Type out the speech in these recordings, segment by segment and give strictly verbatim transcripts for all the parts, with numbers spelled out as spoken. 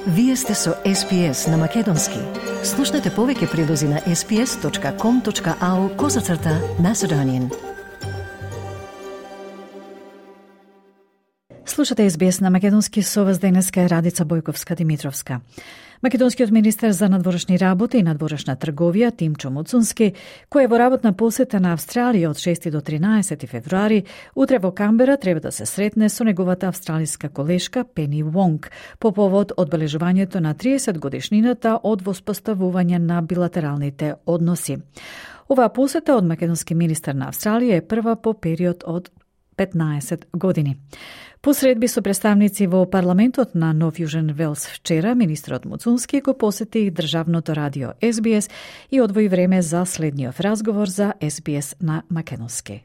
Вие сте со Ес Би Ес на Македонски. Слушнете повеќе прилози на ес би ес точка ком точка ау козацрта Macedonian. Слушате Ес Би Ес на Македонски, со вас денеска е Радица Бојковска-Димитровска. Македонскиот министер за надворешни работи и надворешна трговија Тимчо Муцунски, кој е во работна посета на Австралија од шести до тринаесети февруари, утре во Камбера треба да се сретне со неговата австралиска колешка Пени Вонг по повод одбележувањето на триесет годишнината од воспоставување на билатералните односи. Оваа посета од македонски министер на Австралија е прва по период од петнаесет години. По средби со представници во парламентот на Нов Јужен Велс вчера, министерот Муцунски го посети државното радио Ес Би Ес и одвои време за следниот разговор за Ес Би Ес на македонски.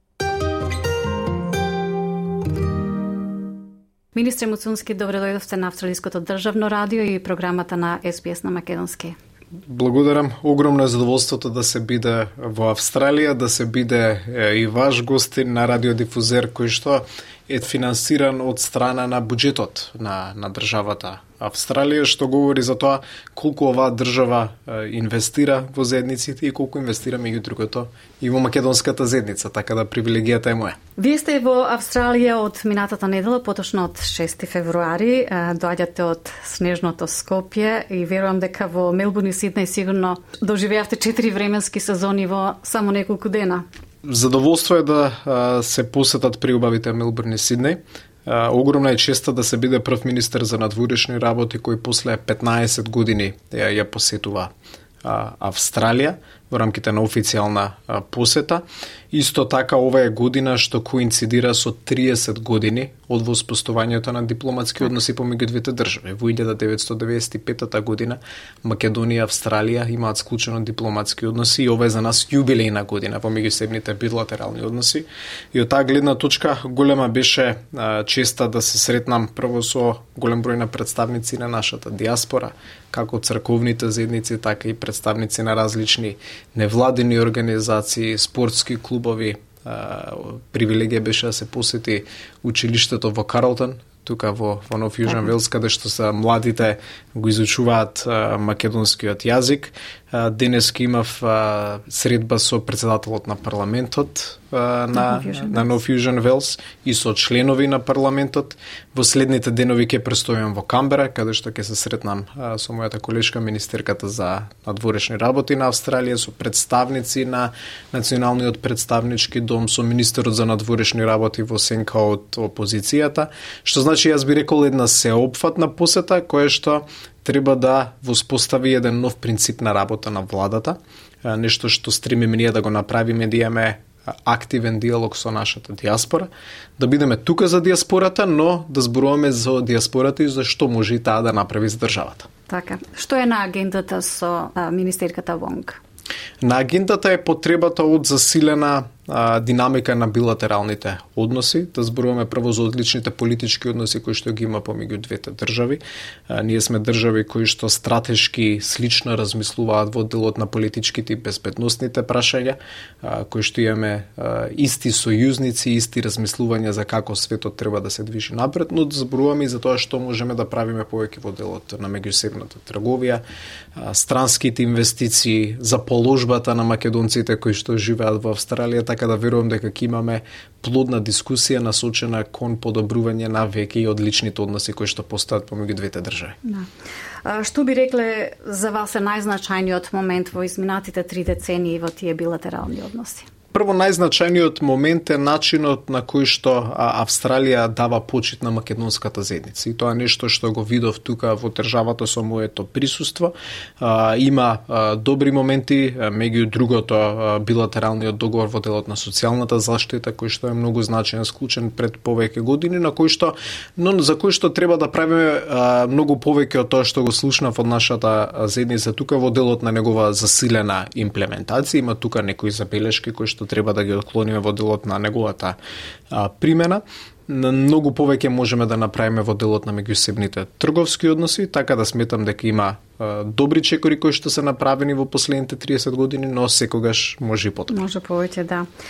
Министре Муцунски, добро дојдовте на Австралиското државно радио и програмата на Ес Би Ес на македонски. Благодарам. Огромно е задоволството да се биде во Австралија, да се биде и ваш гостин на радиодифузер кој што е финансиран од страна на буџетот на, на државата Австралија, што говори за тоа колку оваа држава инвестира во заедниците и колку инвестира меѓу другото и во македонската заедница, така да привилегијата е моја. Вие сте во Австралија од минатата недела, поточно од шести февруари, доаѓате од снежното Скопје и верувам дека во Мелбурн и Сиднеј сигурно доживеавте четири временски сезони во само неколку дена. Задоволство е да а, се посетат приубавите Мелбурн и Сиднеј. А, огромна е честа да се биде прв министер за надворешни работи кој после петнаесет години ја, ја посетува а, Австралија во рамките на официјална а, посета. Исто така ова е година што коинцидира со триесет години од воспоставувањето на дипломатски односи помеѓу двете држави. Во илјада деветстотини деведесет и петта година Македонија и Австралија имаат склучено дипломатски односи и ова е за нас јубилејна година помеѓу себните билатерални односи. И од таа гледна точка голема беше а, честа да се сретнам прво со голем број на представници на нашата диаспора, како црковните заедници, така и представници на различни невладини организации, спортски клубови. Привилегија беше да се посети училиштето во Карлтон, тука во, во Нов Јужен Велс, каде што са младите го изучуваат а, македонскиот јазик. А, денеска имав а, средба со председателот на парламентот а, на, на Нов Јужен Велс и со членови на парламентот. Во следните денови ќе престојам во Камбера, каде што ќе се сретнам а, со мојата колешка, министерката за надворешни работи на Австралија, со представници на Националниот представнички дом, со министерот за надворешни работи во сенка од опозицијата, што значи јас би рекол една сеопфатна посета која што треба да воспостави еден нов принцип на работа на владата, нешто што стремиме ние да го направиме, да имаме активен диалог со нашата диаспора, да бидеме тука за диаспората, но да зборуваме за диаспората и за што може и таа да направи за државата. Така, што е на агендата со а, министерката Вонг? На агендата е потребата од засилена а, динамика на билатералните односи, да зборуваме прво за одличните политички односи кои што ги има помеѓу двете држави. А, ние сме држави кои што стратешки слично размислуваат во делот на политичките и безбедносните прашања, а, кои што имаме а, исти сојузници, исти размислувања за како светот треба да се движи напред, но да зборуваме и за тоа што можеме да правиме повеќе во делот на меѓусебната трговија, а, странските инвестиции, за положбата на македонците кои што живеат во Австралија, така да верувам дека ќе имаме плодна дискусија насочена кон подобрување на веќе и одличните односи кои што постојат помеѓу двете држави. Да. А, што би рекле за вас е најзначајниот момент во изминатите три децении во тие билатерални односи? Прво, најзначајниот момент е начинот на кој што Австралија дава почит на македонската заедница. И тоа е нешто што го видов тука во државата со моето присуство. А, има а, добри моменти, меѓу другото а, билатералниот договор во делот на социјалната заштита, кој што е многу значаен, склучен пред повеќе години, на кој што, но за кој што треба да правиме а, многу повеќе од тоа што го слушнав од нашата заедница тука во делот на негова засилена имплементација. Има тука некои забелешки кои што треба да ги отклониме во делот на неговата а, примена. Многу повеќе можеме да направиме во делот на меѓусебните трговски односи, така да сметам дека има а, добри чекори кои што се направени во последните триесет години, но секогаш може и потоа. Може повеќе, да.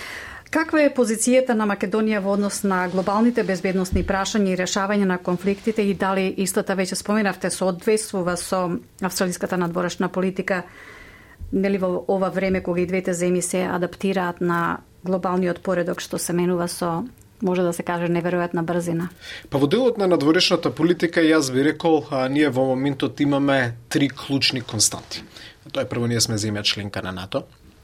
Каква е позицијата на Македонија во однос на глобалните безбедносни прашања и решавање на конфликтите и дали истота веќе споменавте соодветствува со австралиската надворешна политика, нели во ова време кога и двете земји се адаптираат на глобалниот поредок што се менува со, може да се каже, неверојатна брзина? Па во делот на надворешната политика јас би рекол, а, ние во моментот имаме три клучни константи. Тоа е прво, ние сме земја членка на НАТО.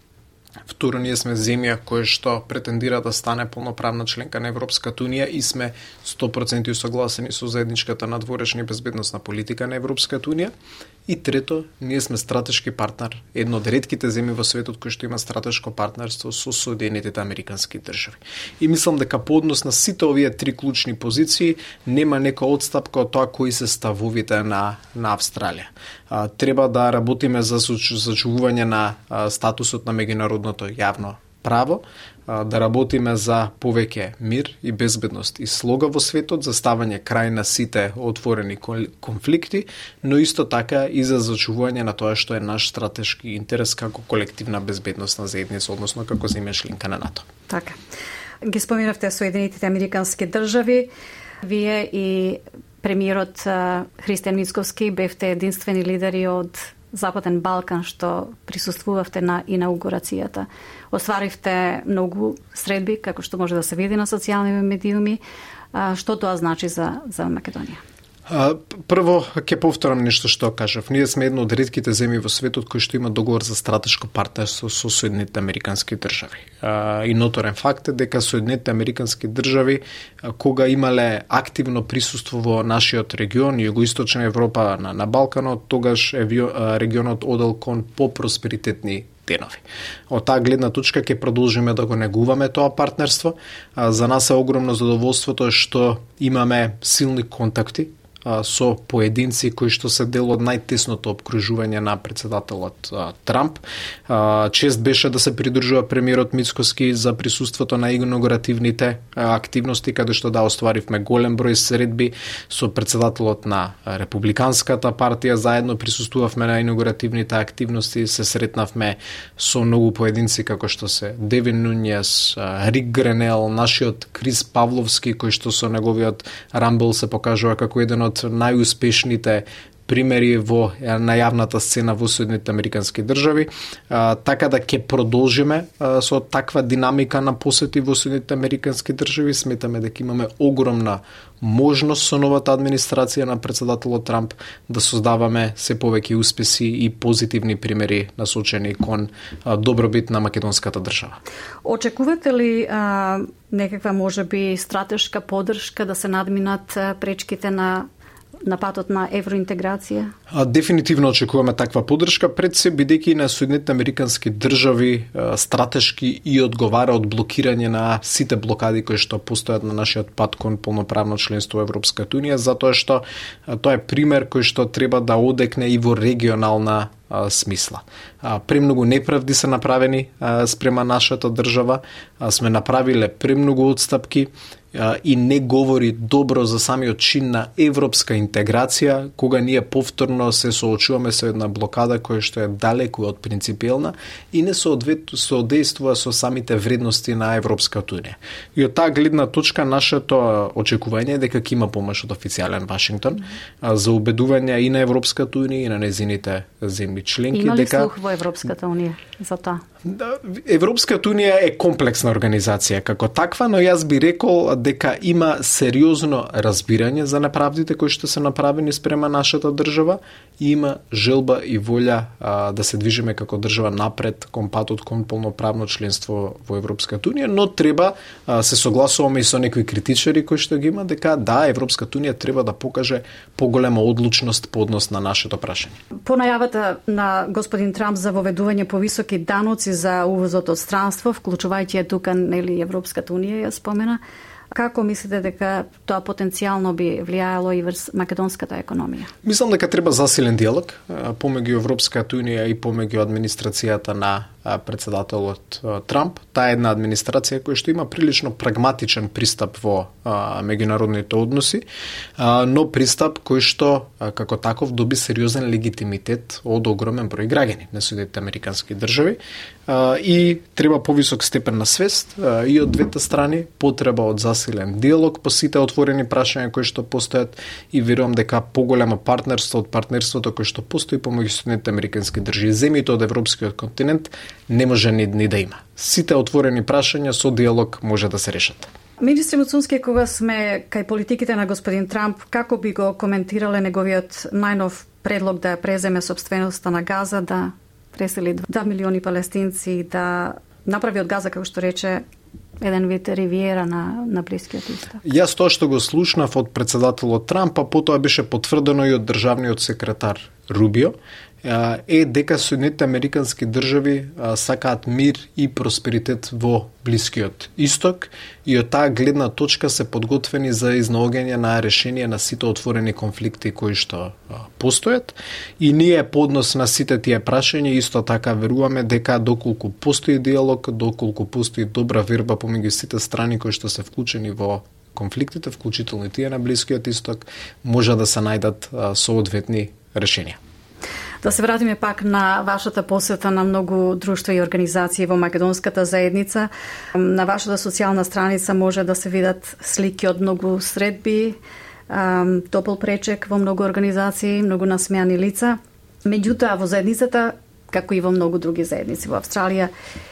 Второ, ние сме земја која што претендира да стане полноправна членка на Европската унија и сме сто проценти согласени со заедничката надворешна и безбедносна политика на Европската унија. И трето, ние сме стратешки партнер, едно од ретките земји во светот кои што има стратешко партнерство со Соединетите Американски држави. И мислам дека по однос на сите овие три клучни позиции нема нека одстапка од тоа кои се ставовите на на Австралија. А, треба да работиме за зачувување на а, статусот на меѓународното јавно право, да работиме за повеќе мир и безбедност и слога во светот, за ставање крај на сите отворени конфликти, но исто така и за зачувување на тоа што е наш стратешки интерес како колективна безбедносна заедница, односно како земја членка на НАТО. Така. Ги споменавте Соединетите Американски држави. Вие и премиерот Христијан Мицковски бевте единствени лидери од Западен Балкан што присуствувавте на инаугурацијата. Остваривте многу средби, како што може да се види на социјални медиуми. Што тоа значи за, за Македонија? А, прво, ќе повторам нешто што кажав. Ние сме едно од ретките земји во светот кои што има договор за стратешко партнерство со Соединетите Американски држави. А, и ноторен факт е дека Соединетите Американски држави, а, кога имале активно присуство во нашиот регион, Југоисточна Европа на, на Балканот, тогаш е, а, регионот одел кон по-просперитетни денови. Од таа гледна точка ќе продолжиме да го негуваме тоа партнерство. А, за нас е огромно задоволството што имаме силни контакти со поединци кои што се дел од најтесното обкружување на председателот а, Трамп. А, чест беше да се придружува премиерот Мицкоски за присуството на инаугуративните а, активности, каде што да остваривме голем број средби со председателот на Републиканската партија. Заедно присуствувавме на инаугуративните активности, се сретнавме со многу поединци како што се Девин Нуњес, Рик Гренел, нашиот Крис Павловски, кој што со неговиот рамбл се покажува како еден од најуспешните примери во на јавната сцена во Соединетите Американски држави, а, така да ќе продолжиме а, со таква динамика на посети во Соединетите Американски држави. Сметаме дека имаме огромна можност со новата администрација на председателот Трамп да создаваме се повеќе успеси и позитивни примери насочени кон а, добробит на македонската држава. Очекувате ли а, некаква можеби стратешка поддршка да се надминат пречките на на патот на евроинтеграција? А, дефинитивно очекуваме таква поддршка, пред се бидејќи на Соединетите Американски држави а, стратешки и одговара од блокирање на сите блокади кои што постојат на нашиот пат кон полноправно членство во Европската унија, затоа што а, тоа е пример кој што треба да одекне и во регионална а, смисла. А, премногу неправди се направени а, спрема нашата држава, а, сме направиле премногу отстапки и не говори добро за самиот чин на европска интеграција, кога ние повторно се соочуваме со една блокада која што е далеку од принципиелна и не соодействува со самите вредности на Европската унија. И од таа гледна точка нашето очекување е дека ќе има помош од официјален Вашингтон mm-hmm. за убедување и на Европската унија и на незините земји членки. Има ли дека... слух во Европската унија за тоа? Да, Европската унија е комплексна организација како таква, но јас би рекол дека има сериозно разбирање за неправдите кои што се направени спрема нашата држава и има желба и волја а, да се движиме како држава напред кон патот кон полноправно членство во Европската унија, но треба а, се согласуваме и со некои критичари кои што ги има дека да, Европската унија треба да покаже поголема одлучност по однос на нашето прашање. По најавата на господин Трамп за воведување повисоки даноци за увозот од странство, вклучувајќи тука нели Европската унија ја спомена, како мислите дека тоа потенцијално би влијаело и врз македонската економија? Мислам дека треба засилен диалог помеѓу Европската унија и помеѓу администрацијата на председателот Трамп. Таа е една администрација која што има прилично прагматичен пристап во а, меѓународните односи, а, но пристап кој што а, како таков доби сериозен легитимитет од огромен број граѓани на Соединетите американски држави а, и треба повисок степен на свест а, и од двете страни, потреба од засилен диалог по сите отворени прашања кои што постојат и верувам дека поголемо партнерство од партнерството кој што постои помеѓу Соединетите американски држави, земјите од европскиот континент не може ни, ни да има. Сите отворени прашања со диалог може да се решат. Министри Муцунски, кога сме кај политиките на господин Трамп, како би го коментирале неговиот најнов предлог да преземе собственоста на Газа, да пресели два милиони палестинци, да направи од Газа, како што рече, еден вид ривиера на, на Блискиот исток? Јас тоа што го слушнав од председателот Трамп, а потоа беше потврдено и од државниот секретар Рубио, е дека Соединетите американски држави сакаат мир и просперитет во Блискиот исток и од таа гледна точка се подготвени за изнаоѓање на решение на сите отворени конфликти кои што постојат и ние поднос на сите тие прашања исто така веруваме дека доколку постои диалог, доколку постои добра верба помеѓу сите страни кои што се вклучени во конфликтите, вклучително и тие на Блискиот исток, може да се најдат соодветни решенија. Да се вратиме пак на вашата посета на многу друштва и организации во македонската заедница. На вашата социјална страница може да се видат слики од многу средби, топол пречек во многу организации, многу насмеани лица. Меѓутоа, во заедницата, како и во многу други заедници во Австралија,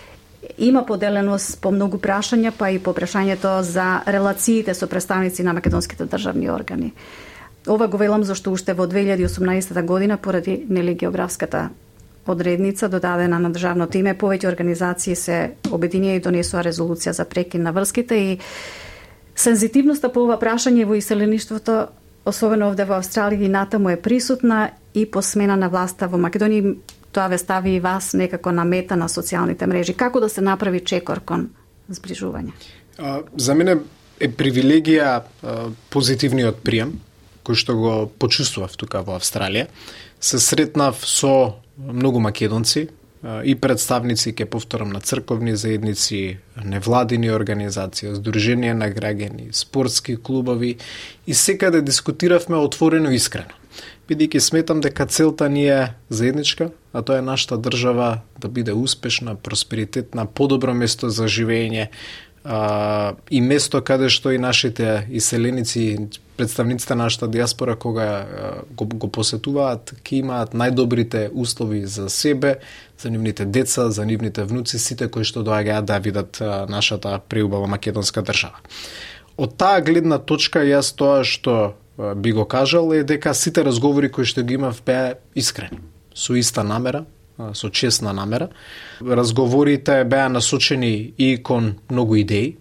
има поделеност по многу прашања, па и по прашањето за релациите со представници на македонските државни органи. Ова го велам зашто уште во две илјади и осумнаесета година, поради нели географската одредница додадена на државното име, повеќе организации се обединија и донесоа резолуција за прекин на врските и сензитивноста по ова прашање во иселеништвото, особено овде во Австралија и натаму е присутна и по смена на власта во Македонија. Тоа ве стави и вас некако на мета на социјалните мрежи. Како да се направи чекор кон зближување? А, за мене е привилегија а, позитивниот прием кој што го почувствував тука во Австралија. Се сретнав со многу македонци и представници, ке повторам, на црковни заедници, невладини организации, здруженија на граѓани, спортски клубови и секаде дискутиравме отворено и искрено. Бидејќи сметам дека целта ни е заедничка, а тоа е нашата држава да биде успешна, просперитетна, подобро место за живење, Uh, и место каде што и нашите иселеници, представниците на нашата диаспора кога uh, го, го посетуваат, ќе имаат најдобрите услови за себе, за нивните деца, за нивните внуци, сите кои што доаѓаат да видат uh, нашата преубава македонска држава. Од таа гледна точка јас тоа што uh, би го кажал е дека сите разговори кои што ги имав беа искрени, со иста намера, со честна намера. Разговорите беа насочени и кон многу идеи.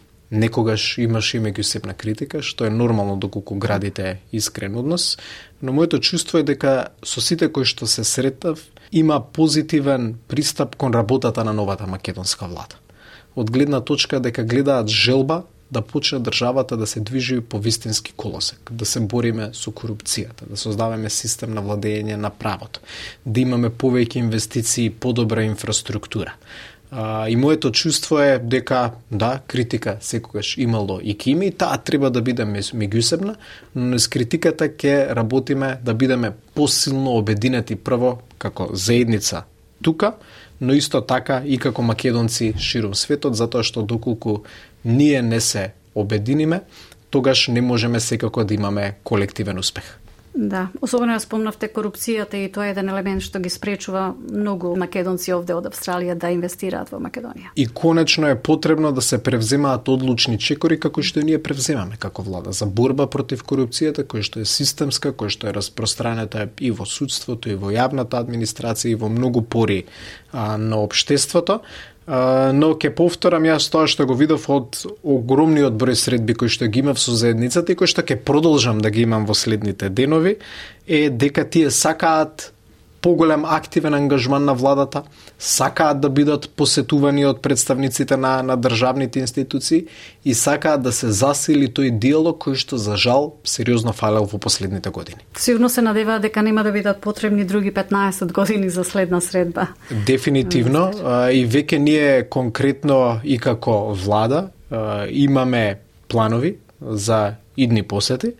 Некогаш имаше и меѓусебна критика, што е нормално доколку градите искрен однос, но моето чувство е дека со сите кои што се сретав има позитивен пристап кон работата на новата македонска влада. Од гледна точка дека гледаат желба да почне државата да се движи по вистински колосек, да се бориме со корупцијата, да создаваме систем на владење на правото, да имаме повеќе инвестиции и подобра инфраструктура. А, и моето чувство е дека, да, критика секогаш имало и ке има и таа треба да биде меѓусебна, но с критиката ќе работиме да бидеме посилно обединети прво како заедница тука, но исто така и како македонци широм светот, затоа што доколку ние не се обединиме, тогаш не можеме секако да имаме колективен успех. Да, особено ја спомнавте корупцијата и тоа е еден елемент што ги спречува многу македонци овде од Австралија да инвестираат во Македонија. И конечно е потребно да се превземаат одлучни чекори како што ние превземаме како влада за борба против корупцијата, која што е системска, која што е распространета и во судството, и во јавната администрација, и во многу пори а, на општеството. Uh, но ќе повторам јас тоа што го видов од огромниот број средби кои што ги имав со заедницата и кои што ќе продолжам да ги имам во следните денови, е дека тие сакаат поголем активен ангажман на владата, сакаат да бидат посетувани од представниците на, на државните институции и сакаат да се засили тој диалог кој што за жал сериозно фалел во последните години. Сигурно се надеваат дека нема да бидат потребни други петнаесет години за следна средба. Дефинитивно и веќе ние конкретно и како влада имаме планови за идни посети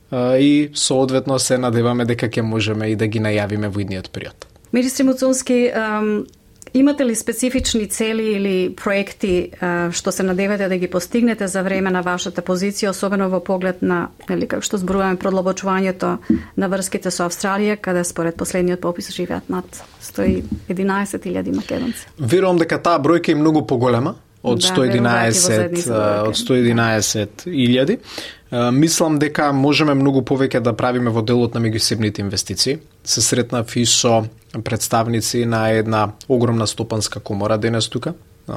и соодветно се надеваме дека ќе можеме и да ги најавиме во идниот период. Министри Муцунски, имате ли специфични цели или проекти што се надевате да ги постигнете за време на вашата позиција, особено во поглед на, нели, како што зборуваме, продлабочувањето на врските со Австралија, каде според последниот попис живеат над сто и единаесет илјади македонци? Верувам дека таа бројка е многу поголема од да, сто и единаесет од сто и единаесет илјади. Мислам дека можеме многу повеќе да правиме во делот на меѓусебните инвестиции. Се сретнав и со представници на една огромна стопанска комора денес тука.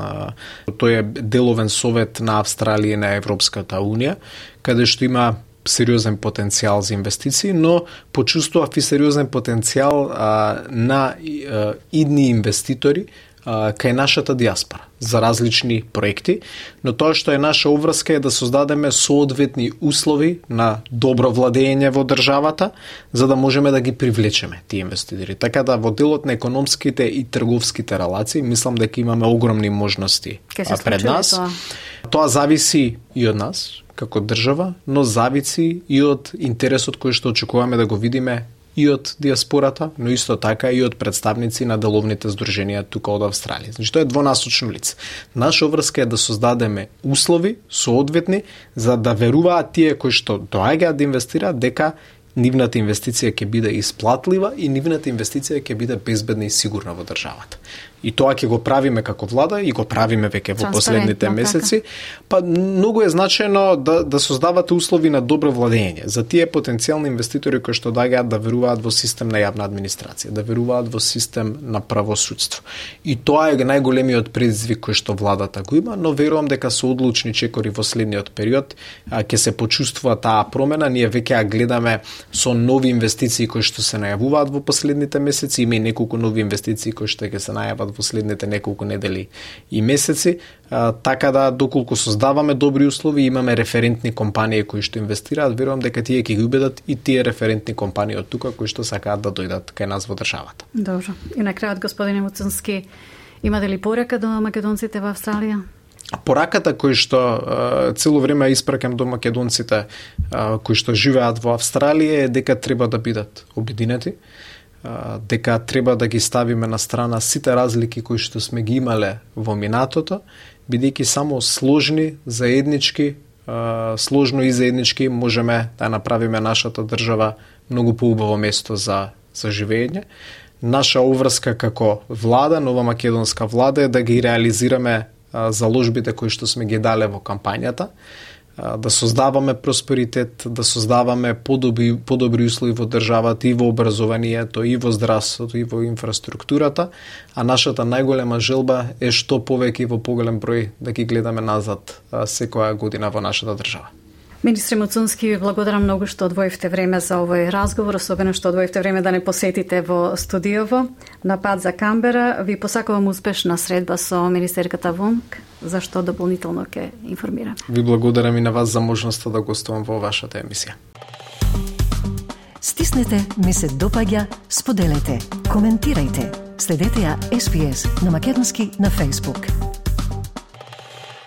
Тој е деловен совет на Австралија и на Европската Унија, каде што има сериозен потенцијал за инвестиции, но почувствував и сериозен потенцијал а, на а, идни инвеститори а, кај нашата диаспора за различни проекти, но тоа што е наша обврска е да создадеме соодветни услови на добро владење во државата, за да можеме да ги привлечеме тие инвеститори. Така да во делот на економските и трговските релации, мислам дека имаме огромни можности пред нас. Тоа. Тоа зависи и од нас како држава, но зависи и од интересот кој што очекуваме да го видиме и од диаспората, но исто така и од представници на деловните здруженија тука од Австралија. Значи, тоа е двонасочно лице. Наша обврска е да создадеме услови соодветни за да веруваат тие кои што доаѓаат да инвестираат дека нивната инвестиција ќе биде исплатлива и нивната инвестиција ќе биде безбедна и сигурна во државата. И тоа ќе го правиме како влада и го правиме веќе во последните месеци. Па многу е значајно да да создавате услови на добро владење за тие потенцијални инвеститори кои што доаѓаат да веруваат во систем на јавна администрација, да веруваат во систем на правосудство. И тоа е најголемиот предизвик кој што владата го има, но верувам дека со одлучни чекори во следниот период ќе се почувствува таа промена. Ние веќе ја гледаме со нови инвестиции кои што се најавуваат во последните месеци, има и неколку нови инвестиции кои што ќе се најават во следните неколку недели и месеци, а, така да доколку создаваме добри услови, имаме референтни компании кои што инвестираат, верувам дека тие ќе ги убедат и тие референтни компании од тука кои што сакаат да дојдат кај нас во државата. Добро. И на крајот, господине Муцунски, имате ли порака до македонците во Австралија? Пораката кој што цело време испракам до македонците кои што живеат во Австралија е дека треба да бидат обединети, дека треба да ги ставиме на страна сите разлики кои што сме ги имале во минатото, бидејќи само сложни, заеднички, сложно и заеднички можеме да направиме нашата држава многу поубаво место за за живење. Наша обврска како влада, нова македонска влада, е да ги реализираме заложбите кои што сме ги дале во кампањата, да создаваме просперитет, да создаваме подобри, подобри услови во државата и во образованието, и во здравството, и во инфраструктурата, а нашата најголема желба е што повеќе и во поголем број да ги гледаме назад секоја година во нашата држава. Министре Муцунски, ви благодарам многу што одвоивте време за овој разговор, особено што одвоивте време да не посетите во студиово. На пат за Камбера, ви посакувам успешна средба со министерката Вонг, за што дополнително ќе информирам. Ви благодарам и на вас за можноста да гостувам во вашата емисија. Стиснете, ми се допаѓа, споделете, коментирајте. Следете ја Ес Би Ес на македонски на Facebook.